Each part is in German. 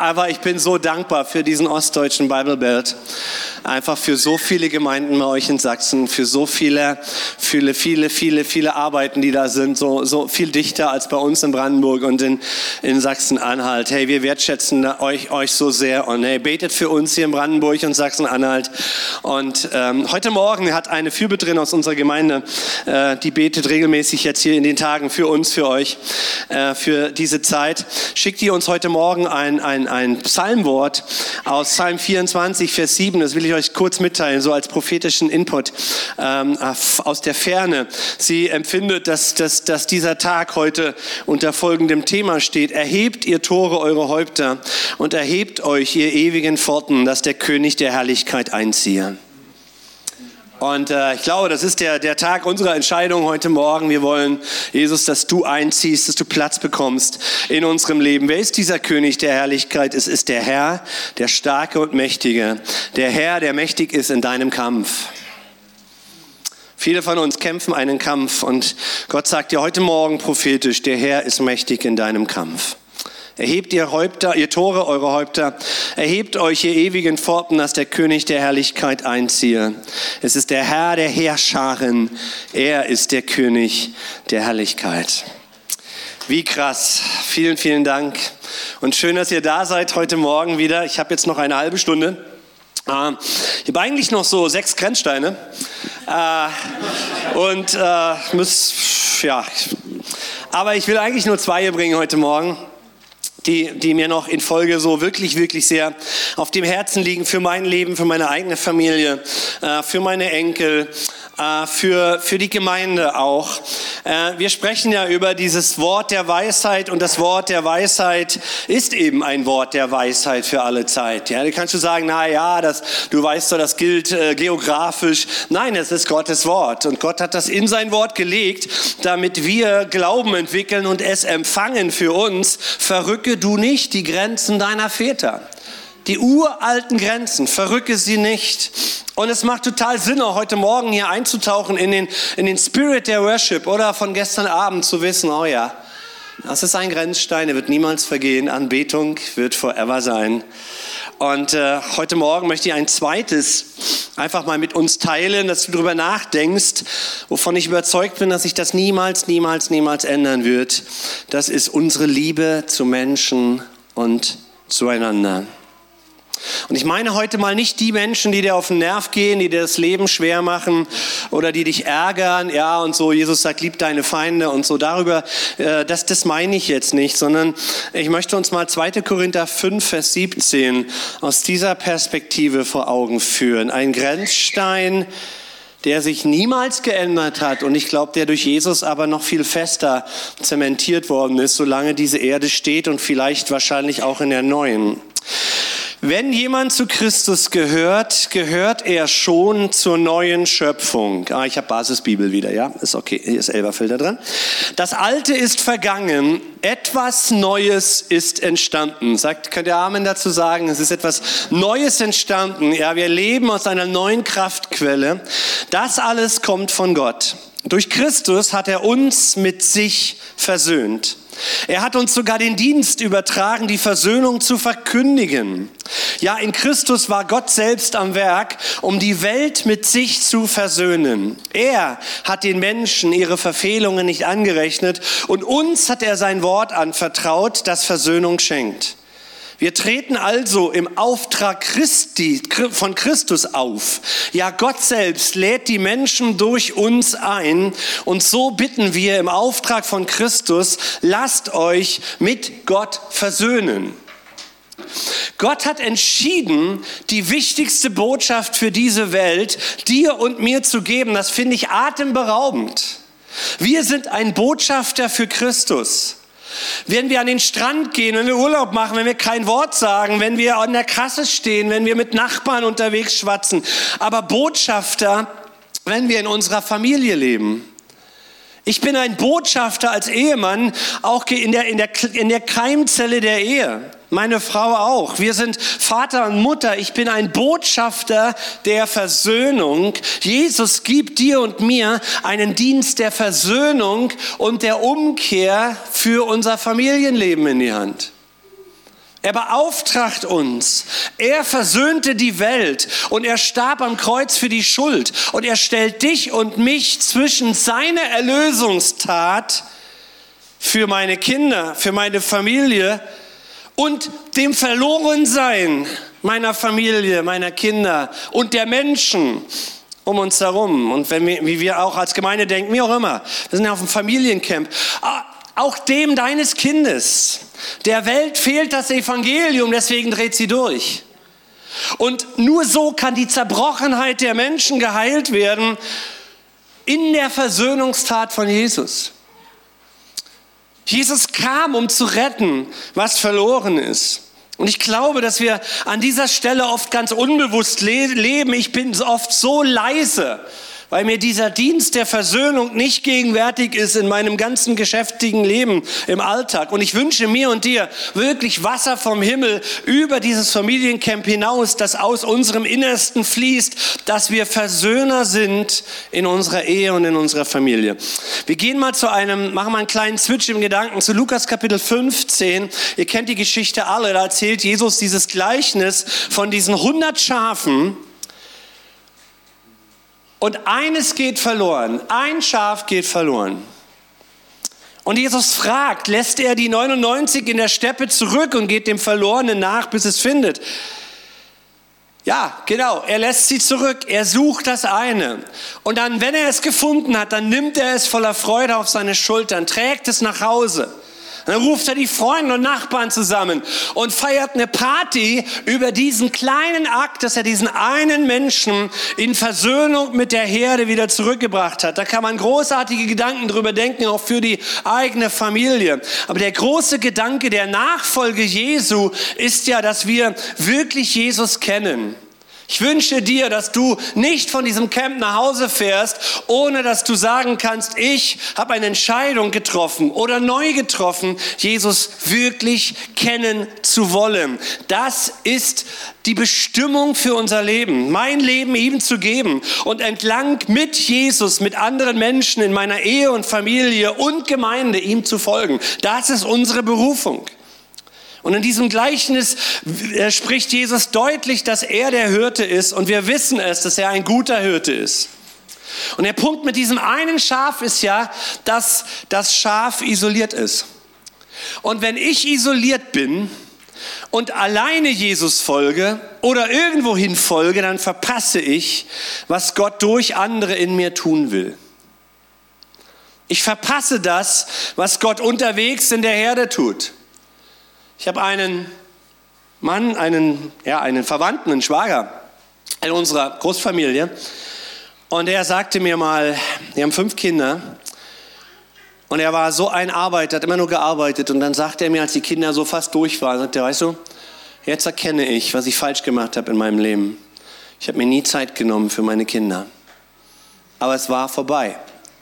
Aber ich bin so dankbar für diesen ostdeutschen Bible Belt. Einfach für so viele Gemeinden bei euch in Sachsen, für so viele Arbeiten, die da sind, so viel dichter als bei uns in Brandenburg und in Sachsen-Anhalt. Hey, wir wertschätzen euch so sehr und hey, betet für uns hier in Brandenburg und Sachsen-Anhalt. Und heute Morgen hat eine Fürbitterin aus unserer Gemeinde, die betet regelmäßig jetzt hier in den Tagen für uns, für euch, für diese Zeit. Schickt ihr uns heute Morgen ein Psalmwort aus Psalm 24, Vers 7. Das will ich euch kurz mitteilen, so als prophetischen Input aus der Ferne. Sie empfindet, dass dieser Tag heute unter folgendem Thema steht. Erhebt ihr Tore eure Häupter und erhebt euch ihr ewigen Pforten, dass der König der Herrlichkeit einziehe. Und ich glaube, das ist der Tag unserer Entscheidung heute Morgen. Wir wollen, Jesus, dass du einziehst, dass du Platz bekommst in unserem Leben. Wer ist dieser König der Herrlichkeit? Es ist der Herr, der Starke und Mächtige. Der Herr, der mächtig ist in deinem Kampf. Viele von uns kämpfen einen Kampf und Gott sagt dir heute Morgen prophetisch, der Herr ist mächtig in deinem Kampf. Erhebt ihr Häupter, ihr Tore, eure Häupter, erhebt euch ihr ewigen Pforten, dass der König der Herrlichkeit einziehe. Es ist der Herr der Heerscharen, er ist der König der Herrlichkeit. Wie krass, vielen, vielen Dank und schön, dass ihr da seid heute Morgen wieder. Ich habe jetzt noch eine halbe Stunde. Ich habe eigentlich noch so 6 Grenzsteine aber ich will eigentlich nur 2 hier bringen heute Morgen. Die mir noch in Folge so wirklich, wirklich sehr auf dem Herzen liegen für mein Leben, für meine eigene Familie, für meine Enkel, für die Gemeinde auch. Wir sprechen ja über dieses Wort der Weisheit und das Wort der Weisheit ist eben ein Wort der Weisheit für alle Zeit. Ja, da kannst du sagen, du weißt doch, das gilt geografisch. Nein, es ist Gottes Wort und Gott hat das in sein Wort gelegt, damit wir Glauben entwickeln und es empfangen für uns. Verrücke du nicht die Grenzen deiner Väter. Die uralten Grenzen, verrücke sie nicht. Und es macht total Sinn, auch heute Morgen hier einzutauchen in den Spirit der Worship oder von gestern Abend zu wissen, oh ja, das ist ein Grenzstein, der wird niemals vergehen. Anbetung wird forever sein. Und heute Morgen möchte ich ein zweites einfach mal mit uns teilen, dass du darüber nachdenkst, wovon ich überzeugt bin, dass sich das niemals ändern wird. Das ist unsere Liebe zu Menschen und zueinander. Und ich meine heute mal nicht die Menschen, die dir auf den Nerv gehen, die dir das Leben schwer machen oder die dich ärgern, ja und so, Jesus sagt, lieb deine Feinde und so, darüber, das meine ich jetzt nicht, sondern ich möchte uns mal 2. Korinther 5, Vers 17 aus dieser Perspektive vor Augen führen. Ein Grenzstein, der sich niemals geändert hat und ich glaube, der durch Jesus aber noch viel fester zementiert worden ist, solange diese Erde steht und vielleicht wahrscheinlich auch in der neuen. Wenn jemand zu Christus gehört, gehört er schon zur neuen Schöpfung. Ich habe Basisbibel wieder, ja? Ist okay, hier ist Elberfelder dran. Das Alte ist vergangen, etwas Neues ist entstanden. Könnt ihr Amen dazu sagen? Es ist etwas Neues entstanden. Ja, wir leben aus einer neuen Kraftquelle. Das alles kommt von Gott. Durch Christus hat er uns mit sich versöhnt. Er hat uns sogar den Dienst übertragen, die Versöhnung zu verkündigen. Ja, in Christus war Gott selbst am Werk, um die Welt mit sich zu versöhnen. Er hat den Menschen ihre Verfehlungen nicht angerechnet und uns hat er sein Wort anvertraut, das Versöhnung schenkt. Wir treten also im Auftrag von Christus auf. Ja, Gott selbst lädt die Menschen durch uns ein und so bitten wir im Auftrag von Christus, lasst euch mit Gott versöhnen. Gott hat entschieden, die wichtigste Botschaft für diese Welt dir und mir zu geben. Das finde ich atemberaubend. Wir sind ein Botschafter für Christus. Wenn wir an den Strand gehen, wenn wir Urlaub machen, wenn wir kein Wort sagen, wenn wir an der Kasse stehen, wenn wir mit Nachbarn unterwegs schwatzen, aber Botschafter, wenn wir in unserer Familie leben. Ich bin ein Botschafter als Ehemann, auch in der Keimzelle der Ehe. Meine Frau auch. Wir sind Vater und Mutter. Ich bin ein Botschafter der Versöhnung. Jesus gibt dir und mir einen Dienst der Versöhnung und der Umkehr für unser Familienleben in die Hand. Er beauftragt uns. Er versöhnte die Welt und er starb am Kreuz für die Schuld. Und er stellt dich und mich zwischen seine Erlösungstat für meine Kinder, für meine Familie und dem Verlorensein meiner Familie, meiner Kinder und der Menschen um uns herum. Und wie wir auch als Gemeinde denken, wie auch immer, wir sind ja auf einem Familiencamp, auch dem deines Kindes. Der Welt fehlt das Evangelium, deswegen dreht sie durch. Und nur so kann die Zerbrochenheit der Menschen geheilt werden in der Versöhnungstat von Jesus. Jesus kam, um zu retten, was verloren ist. Und ich glaube, dass wir an dieser Stelle oft ganz unbewusst leben. Ich bin oft so leise, weil mir dieser Dienst der Versöhnung nicht gegenwärtig ist in meinem ganzen geschäftigen Leben im Alltag. Und ich wünsche mir und dir wirklich Wasser vom Himmel über dieses Familiencamp hinaus, das aus unserem Innersten fließt, dass wir Versöhner sind in unserer Ehe und in unserer Familie. Wir gehen mal machen mal einen kleinen Switch im Gedanken zu Lukas Kapitel 15. Ihr kennt die Geschichte alle, da erzählt Jesus dieses Gleichnis von diesen 100 Schafen. Und eines geht verloren, ein Schaf geht verloren. Und Jesus fragt, lässt er die 99 in der Steppe zurück und geht dem Verlorenen nach, bis es findet? Ja, genau, er lässt sie zurück, er sucht das eine. Und dann, wenn er es gefunden hat, dann nimmt er es voller Freude auf seine Schultern, trägt es nach Hause. Dann ruft er die Freunde und Nachbarn zusammen und feiert eine Party über diesen kleinen Akt, dass er diesen einen Menschen in Versöhnung mit der Herde wieder zurückgebracht hat. Da kann man großartige Gedanken drüber denken, auch für die eigene Familie. Aber der große Gedanke der Nachfolge Jesu ist ja, dass wir wirklich Jesus kennen. Ich wünsche dir, dass du nicht von diesem Camp nach Hause fährst, ohne dass du sagen kannst, ich habe eine Entscheidung getroffen oder neu getroffen, Jesus wirklich kennen zu wollen. Das ist die Bestimmung für unser Leben, mein Leben ihm zu geben und entlang mit Jesus, mit anderen Menschen in meiner Ehe und Familie und Gemeinde ihm zu folgen. Das ist unsere Berufung. Und in diesem Gleichnis spricht Jesus deutlich, dass er der Hirte ist und wir wissen es, dass er ein guter Hirte ist. Und der Punkt mit diesem einen Schaf ist ja, dass das Schaf isoliert ist. Und wenn ich isoliert bin und alleine Jesus folge oder irgendwohin folge, dann verpasse ich, was Gott durch andere in mir tun will. Ich verpasse das, was Gott unterwegs in der Herde tut. Ich habe einen Mann, einen Verwandten, einen Schwager in unserer Großfamilie. Und er sagte mir mal, wir haben 5 Kinder. Und er war so ein Arbeiter, hat immer nur gearbeitet. Und dann sagte er mir, als die Kinder so fast durch waren, sagte er, weißt du, jetzt erkenne ich, was ich falsch gemacht habe in meinem Leben. Ich habe mir nie Zeit genommen für meine Kinder. Aber es war vorbei.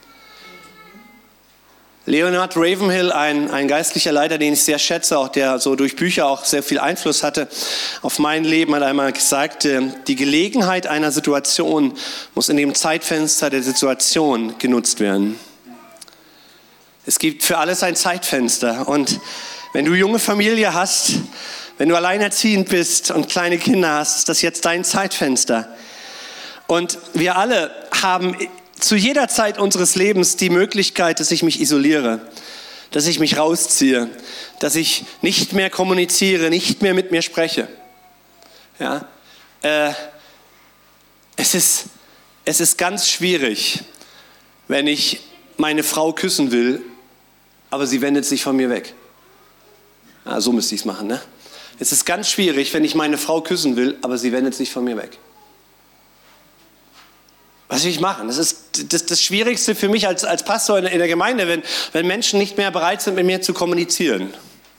Leonard Ravenhill, ein geistlicher Leiter, den ich sehr schätze, auch der so durch Bücher auch sehr viel Einfluss hatte auf mein Leben, hat einmal gesagt, die Gelegenheit einer Situation muss in dem Zeitfenster der Situation genutzt werden. Es gibt für alles ein Zeitfenster und wenn du junge Familie hast, wenn du alleinerziehend bist und kleine Kinder hast, ist das jetzt dein Zeitfenster. Und wir alle haben zu jeder Zeit unseres Lebens die Möglichkeit, dass ich mich isoliere, dass ich mich rausziehe, dass ich nicht mehr kommuniziere, nicht mehr mit mir spreche. Ja? Es ist ganz schwierig, wenn ich meine Frau küssen will, aber sie wendet sich von mir weg. So müsste ich es machen, ne? Es ist ganz schwierig, wenn ich meine Frau küssen will, aber sie wendet sich von mir weg. Was will ich machen? Das ist das Schwierigste für mich als Pastor in der Gemeinde, wenn Menschen nicht mehr bereit sind, mit mir zu kommunizieren.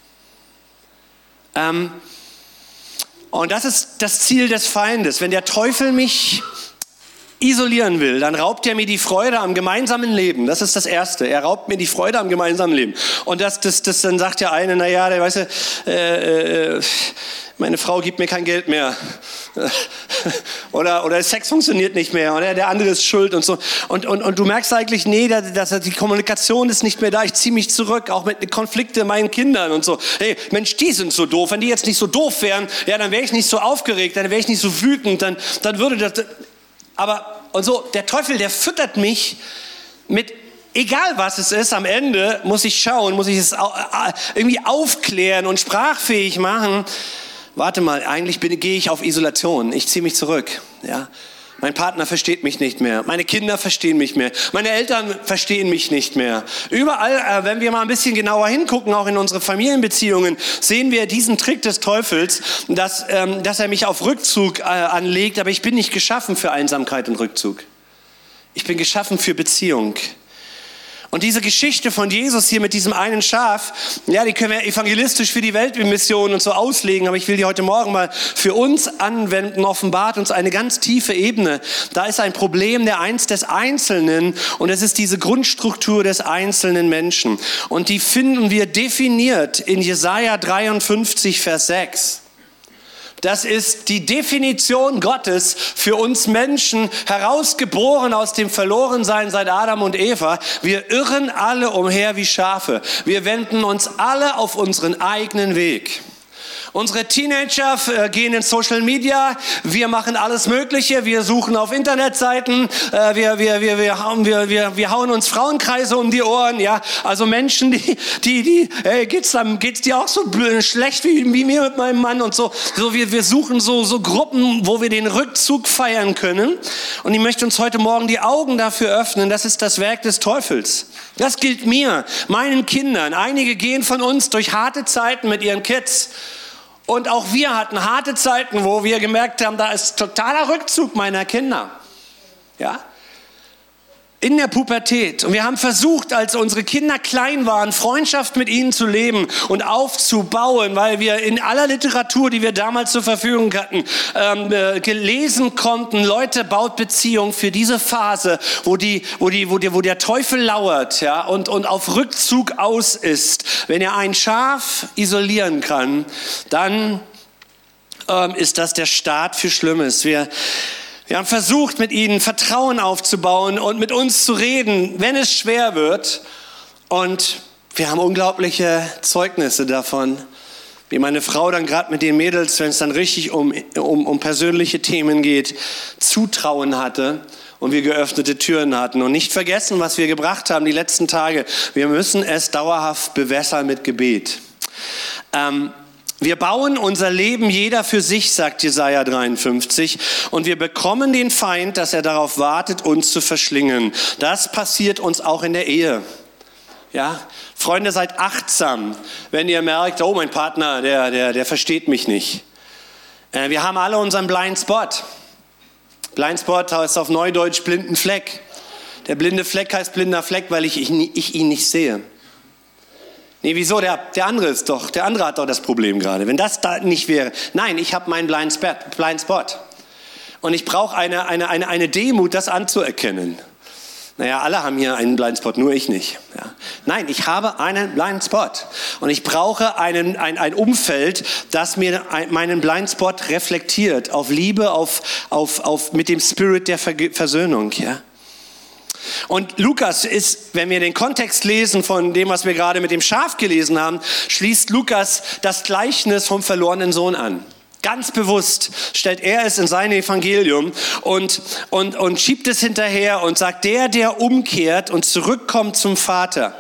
Und das ist das Ziel des Feindes. Wenn der Teufel mich isolieren will, dann raubt er mir die Freude am gemeinsamen Leben. Das ist das Erste. Er raubt mir die Freude am gemeinsamen Leben. Und das dann sagt der eine, naja, weißt du, meine Frau gibt mir kein Geld mehr. oder Sex funktioniert nicht mehr oder der andere ist schuld und so. Und du merkst eigentlich, nee, die Kommunikation ist nicht mehr da, ich ziehe mich zurück, auch mit Konflikten meinen Kindern und so. Hey, Mensch, die sind so doof, wenn die jetzt nicht so doof wären, ja, dann wäre ich nicht so aufgeregt, dann wäre ich nicht so wütend, dann würde das... Und so, der Teufel, der füttert mich mit, egal was es ist, am Ende muss ich schauen, muss ich es irgendwie aufklären und sprachfähig machen. Warte mal, eigentlich gehe ich auf Isolation, ich ziehe mich zurück. Ja? Mein Partner versteht mich nicht mehr, meine Kinder verstehen mich mehr, meine Eltern verstehen mich nicht mehr. Überall, wenn wir mal ein bisschen genauer hingucken, auch in unsere Familienbeziehungen, sehen wir diesen Trick des Teufels, dass er mich auf Rückzug anlegt, aber ich bin nicht geschaffen für Einsamkeit und Rückzug. Ich bin geschaffen für Beziehung. Und diese Geschichte von Jesus hier mit diesem einen Schaf, ja, die können wir evangelistisch für die Weltmission und so auslegen, aber ich will die heute Morgen mal für uns anwenden, offenbart uns eine ganz tiefe Ebene. Da ist ein Problem des Einzelnen und es ist diese Grundstruktur des einzelnen Menschen. Und die finden wir definiert in Jesaja 53, Vers 6. Das ist die Definition Gottes für uns Menschen, herausgeboren aus dem Verlorensein seit Adam und Eva. Wir irren alle umher wie Schafe. Wir wenden uns alle auf unseren eigenen Weg. Unsere Teenager gehen in Social Media, wir machen alles Mögliche, wir suchen auf Internetseiten, wir hauen uns Frauenkreise um die Ohren, ja. Also Menschen, geht's dir auch so schlecht wie mir mit meinem Mann und so. Wir suchen so Gruppen, wo wir den Rückzug feiern können. Und ich möchte uns heute Morgen die Augen dafür öffnen, das ist das Werk des Teufels. Das gilt mir, meinen Kindern. Einige gehen von uns durch harte Zeiten mit ihren Kids. Und auch wir hatten harte Zeiten, wo wir gemerkt haben, da ist totaler Rückzug meiner Kinder. Ja? In der Pubertät. Und wir haben versucht, als unsere Kinder klein waren, Freundschaft mit ihnen zu leben und aufzubauen, weil wir in aller Literatur, die wir damals zur Verfügung hatten, gelesen konnten, Leute, baut Beziehung für diese Phase, wo der Teufel lauert, ja, und auf Rückzug aus ist. Wenn er ein Schaf isolieren kann, dann ist das der Start für Schlimmes. Wir haben versucht, mit ihnen Vertrauen aufzubauen und mit uns zu reden, wenn es schwer wird. Und wir haben unglaubliche Zeugnisse davon, wie meine Frau dann gerade mit den Mädels, wenn es dann richtig um persönliche Themen geht, Zutrauen hatte und wir geöffnete Türen hatten. Und nicht vergessen, was wir gebracht haben die letzten Tage. Wir müssen es dauerhaft bewässern mit Gebet. Wir bauen unser Leben jeder für sich, sagt Jesaja 53, und wir bekommen den Feind, dass er darauf wartet, uns zu verschlingen. Das passiert uns auch in der Ehe. Ja? Freunde, seid achtsam, wenn ihr merkt, oh, mein Partner, der versteht mich nicht. Wir haben alle unseren Blind Spot. Blind Spot heißt auf Neudeutsch blinden Fleck. Der blinde Fleck heißt blinder Fleck, weil ich ihn nicht sehe. Nee, wieso? Der andere hat doch das Problem gerade. Wenn das da nicht wäre. Nein, ich habe meinen Blind Spot. Und ich brauche eine Demut, das anzuerkennen. Naja, alle haben hier einen Blind Spot, nur ich nicht. Ja. Nein, ich habe einen Blind Spot. Und ich brauche ein Umfeld, das mir meinen Blind Spot reflektiert. Auf Liebe, mit dem Spirit der Versöhnung, ja. Und Lukas ist, wenn wir den Kontext lesen von dem, was wir gerade mit dem Schaf gelesen haben, schließt Lukas das Gleichnis vom verlorenen Sohn an. Ganz bewusst stellt er es in sein Evangelium und schiebt es hinterher und sagt, der umkehrt und zurückkommt zum Vater,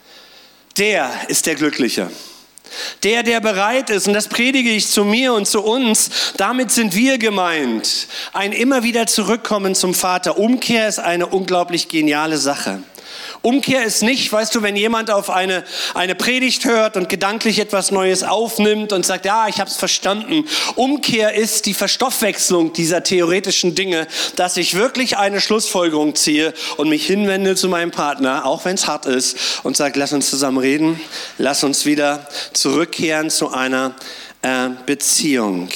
der ist der Glückliche. Der bereit ist, und das predige ich zu mir und zu uns, damit sind wir gemeint, ein immer wieder Zurückkommen zum Vater. Umkehr ist eine unglaublich geniale Sache. Umkehr ist nicht, weißt du, wenn jemand auf eine Predigt hört und gedanklich etwas Neues aufnimmt und sagt, ja, ich habe es verstanden. Umkehr ist die Verstoffwechslung dieser theoretischen Dinge, dass ich wirklich eine Schlussfolgerung ziehe und mich hinwende zu meinem Partner, auch wenn es hart ist, und sage, lass uns zusammen reden, lass uns wieder zurückkehren zu einer Beziehung.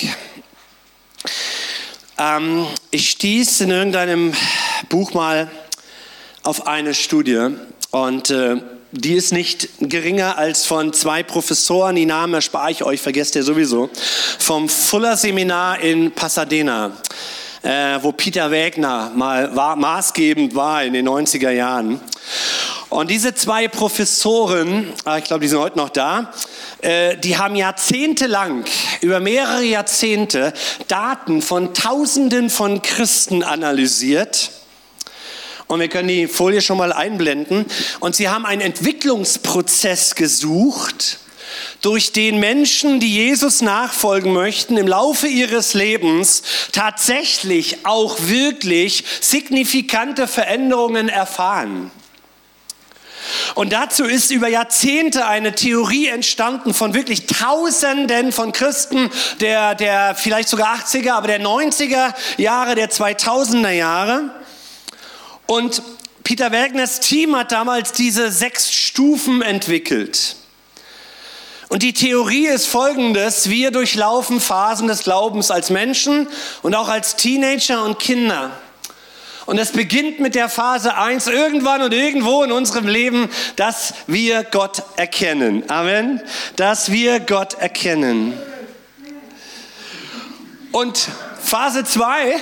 Ich stieß in irgendeinem Buch mal auf eine Studie und die ist nicht geringer als von 2 Professoren, die Namen erspare ich euch, vergesst ihr sowieso, vom Fuller Seminar in Pasadena. wo Peter Wagner mal maßgebend war in den 90er Jahren. Und diese zwei Professoren, ich glaube, die sind heute noch da, die haben jahrzehntelang, über mehrere Jahrzehnte, Daten von Tausenden von Christen analysiert. Und wir können die Folie schon mal einblenden. Und sie haben einen Entwicklungsprozess gesucht, durch den Menschen, die Jesus nachfolgen möchten, im Laufe ihres Lebens tatsächlich auch wirklich signifikante Veränderungen erfahren. Und dazu ist über Jahrzehnte eine Theorie entstanden von wirklich Tausenden von Christen der vielleicht sogar 80er, aber der 90er Jahre, der 2000er Jahre. Und Peter Wagners Team hat damals diese 6 Stufen entwickelt. Und die Theorie ist folgendes: Wir durchlaufen Phasen des Glaubens als Menschen und auch als Teenager und Kinder. Und es beginnt mit der Phase 1 irgendwann und irgendwo in unserem Leben, dass wir Gott erkennen. Amen. Dass wir Gott erkennen. Und Phase 2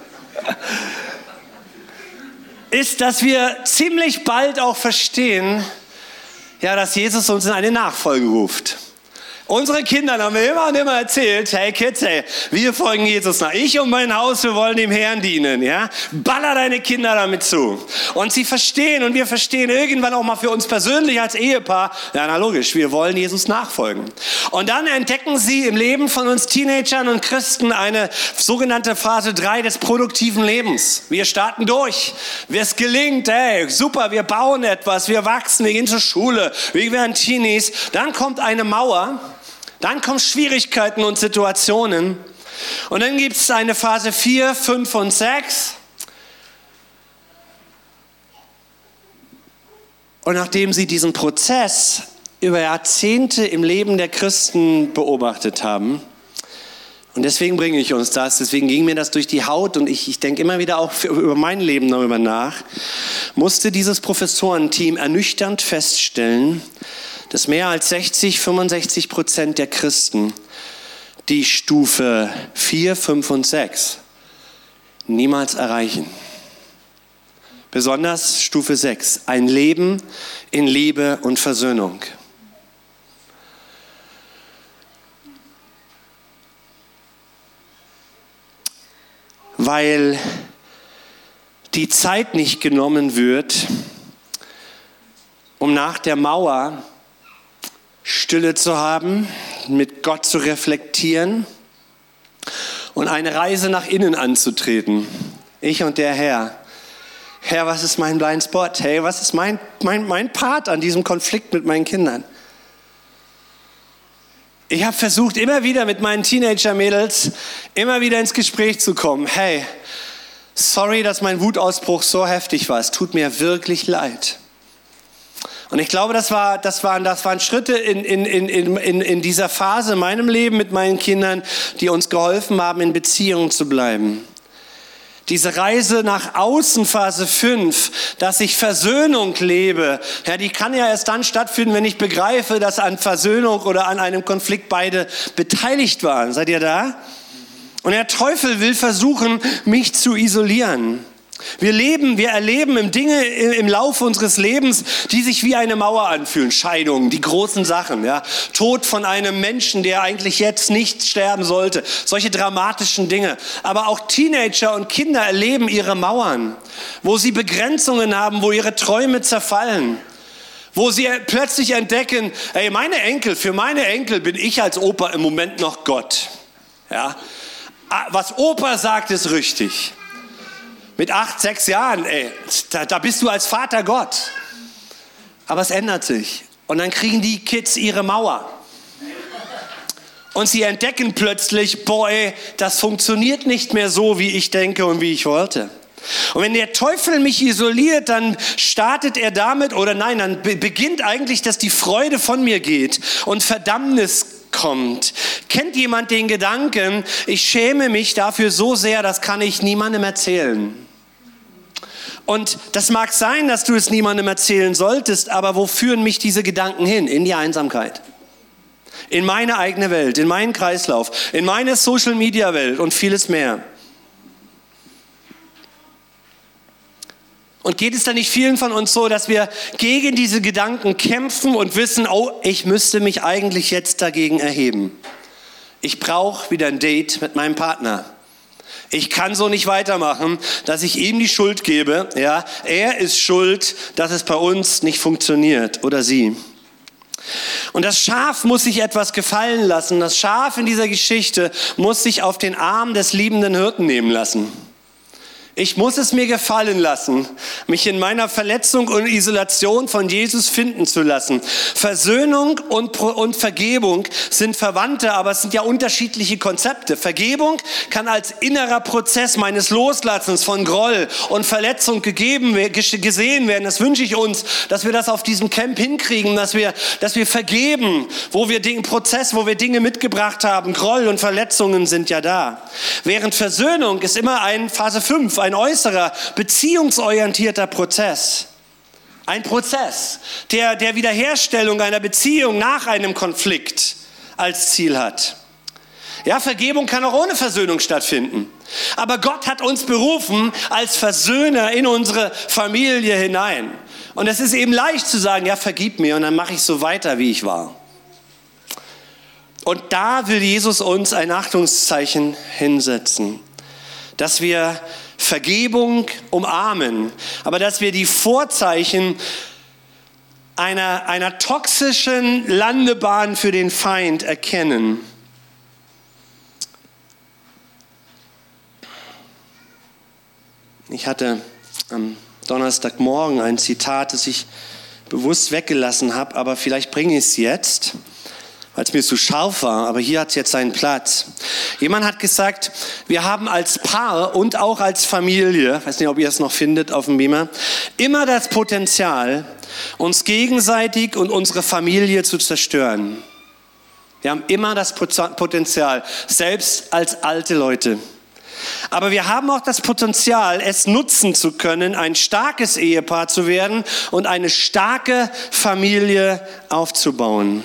ist, dass wir ziemlich bald auch verstehen, ja, dass Jesus uns in eine Nachfolge ruft. Unsere Kindern haben wir immer und immer erzählt, hey Kids, hey, wir folgen Jesus nach. Ich und mein Haus, wir wollen dem Herrn dienen, ja. Baller deine Kinder damit zu. Und sie verstehen und wir verstehen irgendwann auch mal für uns persönlich als Ehepaar, ja, na logisch, wir wollen Jesus nachfolgen. Und dann entdecken sie im Leben von uns Teenagern und Christen eine sogenannte Phase 3 des produktiven Lebens. Wir starten durch. Es gelingt, hey, super, wir bauen etwas, wir wachsen, wir gehen zur Schule, wir werden Teenies. Dann kommt eine Mauer. Dann kommen Schwierigkeiten und Situationen. Und dann gibt es eine Phase 4, 5 und 6. Und nachdem sie diesen Prozess über Jahrzehnte im Leben der Christen beobachtet haben, und deswegen bringe ich uns das, deswegen ging mir das durch die Haut und ich denke immer wieder auch über mein Leben darüber nach, musste dieses Professorenteam ernüchternd feststellen, dass mehr als 65% der Christen die Stufe 4, 5 und 6 niemals erreichen. Besonders Stufe 6, ein Leben in Liebe und Versöhnung. Weil die Zeit nicht genommen wird, um nach der Mauer Stille zu haben, mit Gott zu reflektieren und eine Reise nach innen anzutreten. Ich und der Herr. Herr, was ist mein Blindspot? Hey, was ist mein Part an diesem Konflikt mit meinen Kindern? Ich habe versucht, immer wieder mit meinen Teenager-Mädels immer wieder ins Gespräch zu kommen. Hey, sorry, dass mein Wutausbruch so heftig war. Es tut mir wirklich leid. Und ich glaube, das waren Schritte in dieser Phase in meinem Leben mit meinen Kindern, die uns geholfen haben, in Beziehung zu bleiben. Diese Reise nach außen, Phase 5, dass ich Versöhnung lebe, ja, die kann ja erst dann stattfinden, wenn ich begreife, dass an Versöhnung oder an einem Konflikt beide beteiligt waren. Seid ihr da? Und der Teufel will versuchen, mich zu isolieren. Wir erleben Dinge im Laufe unseres Lebens, die sich wie eine Mauer anfühlen. Scheidungen, die großen Sachen, ja. Tod von einem Menschen, der eigentlich jetzt nicht sterben sollte. Solche dramatischen Dinge. Aber auch Teenager und Kinder erleben ihre Mauern, wo sie Begrenzungen haben, wo ihre Träume zerfallen. Wo sie plötzlich entdecken, ey, für meine Enkel bin ich als Opa im Moment noch Gott. Ja. Was Opa sagt, ist richtig. Mit 8, 6 Jahren, ey, da bist du als Vater Gott. Aber es ändert sich. Und dann kriegen die Kids ihre Mauer. Und sie entdecken plötzlich, boah, das funktioniert nicht mehr so, wie ich denke und wie ich wollte. Und wenn der Teufel mich isoliert, dann startet er damit, dann beginnt eigentlich, dass die Freude von mir geht und Verdammnis kommt. Kennt jemand den Gedanken, ich schäme mich dafür so sehr, das kann ich niemandem erzählen? Und das mag sein, dass du es niemandem erzählen solltest, aber wo führen mich diese Gedanken hin? In die Einsamkeit. In meine eigene Welt, in meinen Kreislauf, in meine Social-Media-Welt und vieles mehr. Und geht es da nicht vielen von uns so, dass wir gegen diese Gedanken kämpfen und wissen, oh, ich müsste mich eigentlich jetzt dagegen erheben. Ich brauche wieder ein Date mit meinem Partner. Ich kann so nicht weitermachen, dass ich ihm die Schuld gebe. Ja, er ist schuld, dass es bei uns nicht funktioniert oder sie. Und das Schaf muss sich etwas gefallen lassen. Das Schaf in dieser Geschichte muss sich auf den Arm des liebenden Hirten nehmen lassen. Ich muss es mir gefallen lassen, mich in meiner Verletzung und Isolation von Jesus finden zu lassen. Versöhnung und Vergebung sind Verwandte, aber es sind ja unterschiedliche Konzepte. Vergebung kann als innerer Prozess meines Loslassens von Groll und Verletzung gesehen werden. Das wünsche ich uns, dass wir das auf diesem Camp hinkriegen, dass wir vergeben, wo wir Dinge mitgebracht haben. Groll und Verletzungen sind ja da. Während Versöhnung ist immer Phase 5, ein äußerer, beziehungsorientierter Prozess. Ein Prozess, der Wiederherstellung einer Beziehung nach einem Konflikt als Ziel hat. Ja, Vergebung kann auch ohne Versöhnung stattfinden. Aber Gott hat uns berufen als Versöhner in unsere Familie hinein. Und es ist eben leicht zu sagen, ja, vergib mir und dann mache ich so weiter, wie ich war. Und da will Jesus uns ein Achtungszeichen hinsetzen, dass wir Vergebung umarmen, aber dass wir die Vorzeichen einer toxischen Landebahn für den Feind erkennen. Ich hatte am Donnerstagmorgen ein Zitat, das ich bewusst weggelassen habe, aber vielleicht bringe ich es jetzt, weil es mir zu scharf war, aber hier hat es jetzt seinen Platz. Jemand hat gesagt, wir haben als Paar und auch als Familie, ich weiß nicht, ob ihr es noch findet auf dem Beamer, immer das Potenzial, uns gegenseitig und unsere Familie zu zerstören. Wir haben immer das Potenzial, selbst als alte Leute. Aber wir haben auch das Potenzial, es nutzen zu können, ein starkes Ehepaar zu werden und eine starke Familie aufzubauen.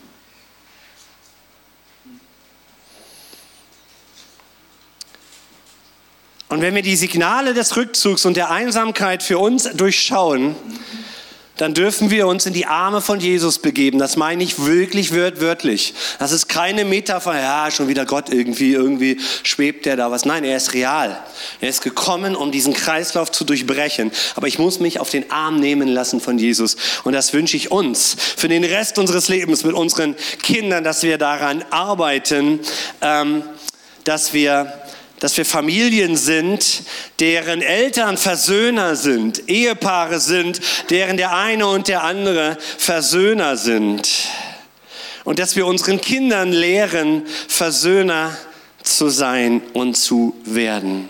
Und wenn wir die Signale des Rückzugs und der Einsamkeit für uns durchschauen, dann dürfen wir uns in die Arme von Jesus begeben. Das meine ich wirklich wörtlich. Das ist keine Metapher, ja, schon wieder Gott irgendwie schwebt der da was. Nein, er ist real. Er ist gekommen, um diesen Kreislauf zu durchbrechen. Aber ich muss mich auf den Arm nehmen lassen von Jesus. Und das wünsche ich uns für den Rest unseres Lebens mit unseren Kindern, dass wir daran arbeiten, dass wir Familien sind, deren Eltern Versöhner sind, Ehepaare sind, deren der eine und der andere Versöhner sind. Und dass wir unseren Kindern lehren, Versöhner zu sein und zu werden.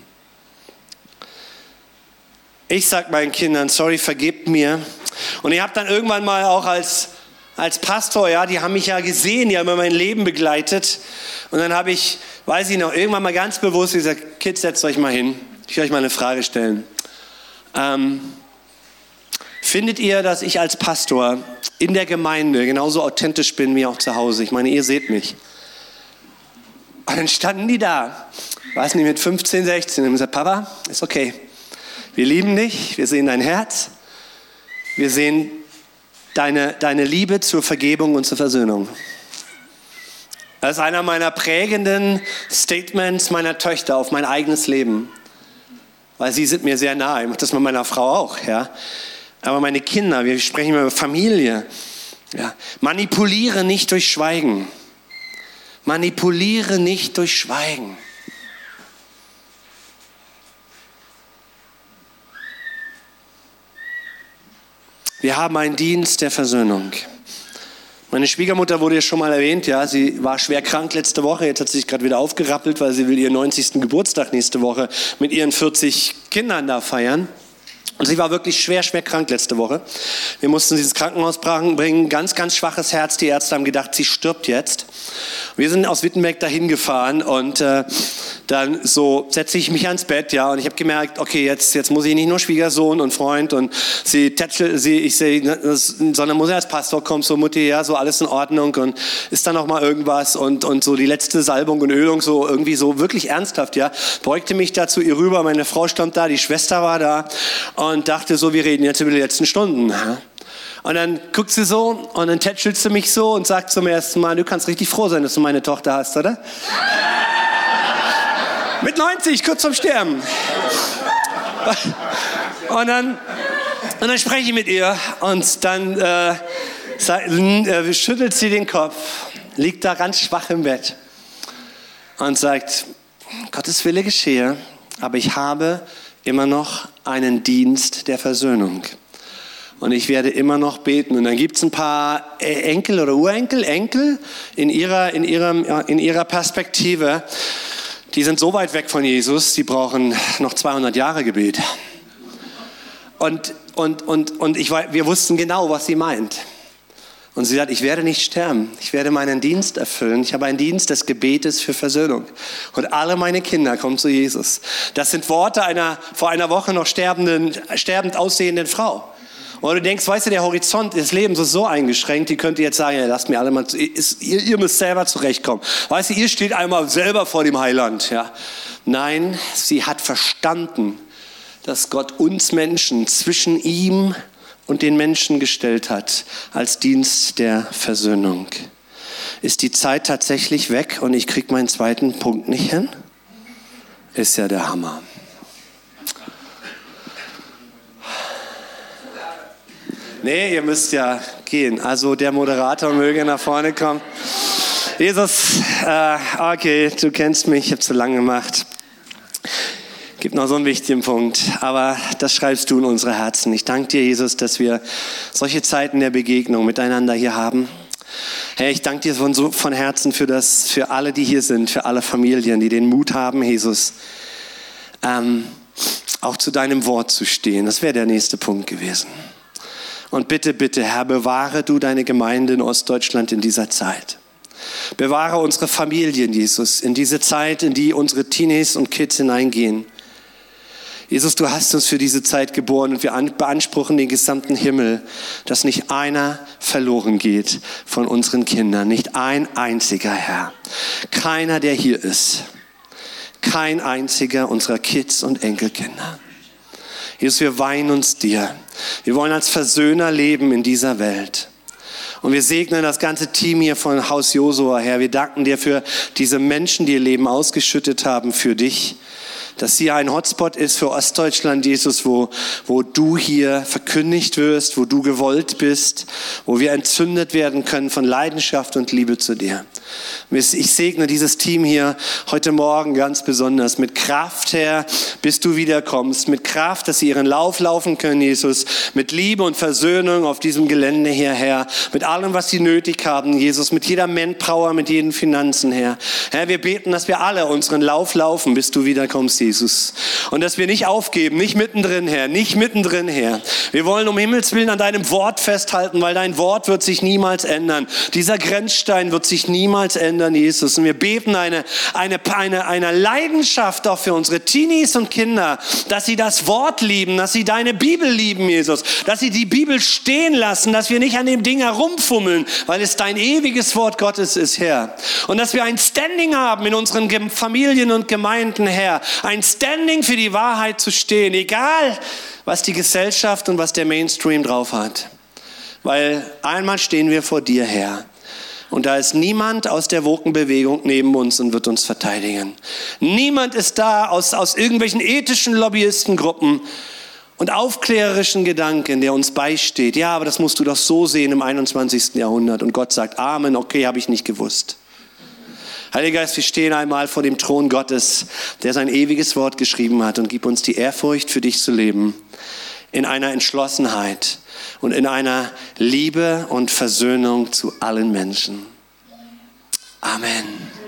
Ich sage meinen Kindern, sorry, vergebt mir. Und ich habe dann irgendwann mal auch als Pastor, ja, die haben mich ja gesehen, die haben mir mein Leben begleitet. Und dann habe ich, weiß ich noch, irgendwann mal ganz bewusst gesagt, Kids, setzt euch mal hin. Ich will euch mal eine Frage stellen. Findet ihr, dass ich als Pastor in der Gemeinde genauso authentisch bin wie auch zu Hause? Ich meine, ihr seht mich. Und dann standen die da, weiß nicht, mit 15, 16 und haben gesagt, Papa, ist okay. Wir lieben dich, wir sehen dein Herz, wir sehen deine Liebe zur Vergebung und zur Versöhnung. Das ist einer meiner prägenden Statements meiner Töchter auf mein eigenes Leben. Weil sie sind mir sehr nahe. Ich mache das mit meiner Frau auch. Ja. Aber meine Kinder, wir sprechen immer über Familie. Ja. Manipuliere nicht durch Schweigen. Manipuliere nicht durch Schweigen. Wir haben einen Dienst der Versöhnung. Meine Schwiegermutter wurde ja schon mal erwähnt, ja, sie war schwer krank letzte Woche, jetzt hat sie sich gerade wieder aufgerappelt, weil sie will ihren 90. Geburtstag nächste Woche mit ihren 40 Kindern da feiern. Und sie war wirklich schwer krank letzte Woche. Wir mussten sie ins Krankenhaus bringen, ganz schwaches Herz. Die Ärzte haben gedacht, sie stirbt jetzt. Wir sind aus Wittenberg dahin gefahren und dann so setze ich mich ans Bett, ja, und ich habe gemerkt, okay, jetzt muss ich nicht nur Schwiegersohn und Freund und sondern muss ich als Pastor kommen, so Mutti, ja, so alles in Ordnung und ist da noch mal irgendwas und so die letzte Salbung und Ölung so irgendwie so wirklich ernsthaft, ja, beugte mich da zu ihr rüber, meine Frau stand da, die Schwester war da und dachte so, wir reden jetzt über die letzten Stunden, ja. Und dann guckt sie so und dann tätschelt sie mich so und sagt zum ersten Mal, du kannst richtig froh sein, dass du meine Tochter hast, oder? Mit 90, kurz vorm Sterben. Und dann spreche ich mit ihr und dann schüttelt sie den Kopf, liegt da ganz schwach im Bett und sagt, Gottes Wille geschehe, aber ich habe immer noch einen Dienst der Versöhnung. Und ich werde immer noch beten. Und dann gibt es ein paar Enkel oder Enkel in ihrer Perspektive. Die sind so weit weg von Jesus, die brauchen noch 200 Jahre Gebet. Und wir wussten genau, was sie meint. Und sie sagt, ich werde nicht sterben. Ich werde meinen Dienst erfüllen. Ich habe einen Dienst des Gebetes für Versöhnung. Und alle meine Kinder kommen zu Jesus. Das sind Worte einer vor einer Woche noch sterbend aussehenden Frau. Und du denkst, weißt du, der Horizont des Lebens ist so eingeschränkt, die könnte jetzt sagen, ja, lasst mir alle mal, ihr müsst selber zurechtkommen. Weißt du, ihr steht einmal selber vor dem Heiland. Ja. Nein, sie hat verstanden, dass Gott uns Menschen zwischen ihm und den Menschen gestellt hat, als Dienst der Versöhnung. Ist die Zeit tatsächlich weg und ich kriege meinen zweiten Punkt nicht hin? Ist ja der Hammer. Nee, ihr müsst ja gehen. Also der Moderator möge nach vorne kommen. Jesus, okay, du kennst mich, ich habe zu lange gemacht. Gibt noch so einen wichtigen Punkt, aber das schreibst du in unsere Herzen. Ich danke dir, Jesus, dass wir solche Zeiten der Begegnung miteinander hier haben. Herr, ich danke dir von Herzen für alle, die hier sind, für alle Familien, die den Mut haben, Jesus, auch zu deinem Wort zu stehen. Das wäre der nächste Punkt gewesen. Und bitte, bitte, Herr, bewahre du deine Gemeinde in Ostdeutschland in dieser Zeit. Bewahre unsere Familien, Jesus, in diese Zeit, in die unsere Teenies und Kids hineingehen. Jesus, du hast uns für diese Zeit geboren und wir beanspruchen den gesamten Himmel, dass nicht einer verloren geht von unseren Kindern, nicht ein einziger, Herr. Keiner, der hier ist. Kein einziger unserer Kids und Enkelkinder. Jesus, wir weihen uns dir. Wir wollen als Versöhner leben in dieser Welt. Und wir segnen das ganze Team hier von Haus Josua, Herr. Wir danken dir für diese Menschen, die ihr Leben ausgeschüttet haben für dich. Dass hier ein Hotspot ist für Ostdeutschland, Jesus, wo du hier verkündigt wirst, wo du gewollt bist, wo wir entzündet werden können von Leidenschaft und Liebe zu dir. Ich segne dieses Team hier heute Morgen ganz besonders mit Kraft, Herr, bis du wiederkommst, mit Kraft, dass sie ihren Lauf laufen können, Jesus, mit Liebe und Versöhnung auf diesem Gelände hier, Herr, mit allem, was sie nötig haben, Jesus, mit jeder Manpower, mit jeden Finanzen, Herr. Herr, wir beten, dass wir alle unseren Lauf laufen, bis du wiederkommst, Jesus. Und dass wir nicht aufgeben, nicht mittendrin, Herr, nicht mittendrin, Herr. Wir wollen um Himmels Willen an deinem Wort festhalten, weil dein Wort wird sich niemals ändern. Dieser Grenzstein wird sich niemals ändern, Jesus. Und wir beten eine Leidenschaft auch für unsere Teenies und Kinder, dass sie das Wort lieben, dass sie deine Bibel lieben, Jesus. Dass sie die Bibel stehen lassen, dass wir nicht an dem Ding herumfummeln, weil es dein ewiges Wort Gottes ist, Herr. Und dass wir ein Standing haben in unseren Familien und Gemeinden, Herr. Ein Standing für die Wahrheit zu stehen, egal was die Gesellschaft und was der Mainstream drauf hat. Weil einmal stehen wir vor dir, Herr. Und da ist niemand aus der Wokenbewegung neben uns und wird uns verteidigen. Niemand ist da aus irgendwelchen ethischen Lobbyistengruppen und aufklärerischen Gedanken, der uns beisteht. Ja, aber das musst du doch so sehen im 21. Jahrhundert. Und Gott sagt, Amen, okay, habe ich nicht gewusst. Heiliger Geist, wir stehen einmal vor dem Thron Gottes, der sein ewiges Wort geschrieben hat, und gib uns die Ehrfurcht, für dich zu leben, in einer Entschlossenheit und in einer Liebe und Versöhnung zu allen Menschen. Amen.